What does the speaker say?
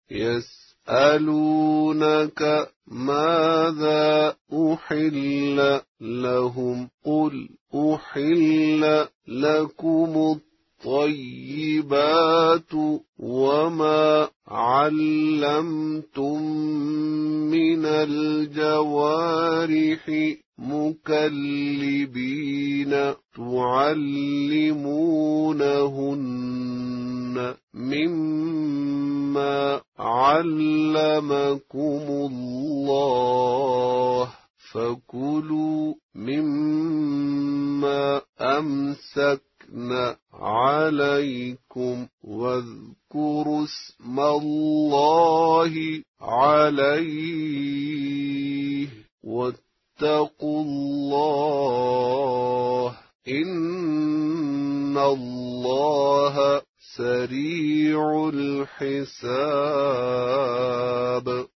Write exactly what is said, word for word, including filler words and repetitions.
يسألونك ماذا أحل لهم قل أحل لكم الطيبات وما علمتم من الجوارح مكلبين تعلمونهن مما علمكم الله فكلوا مما أمسكن عليكم واذكروا اسم الله عليه واتقوا الله إن الله سريع الحساب.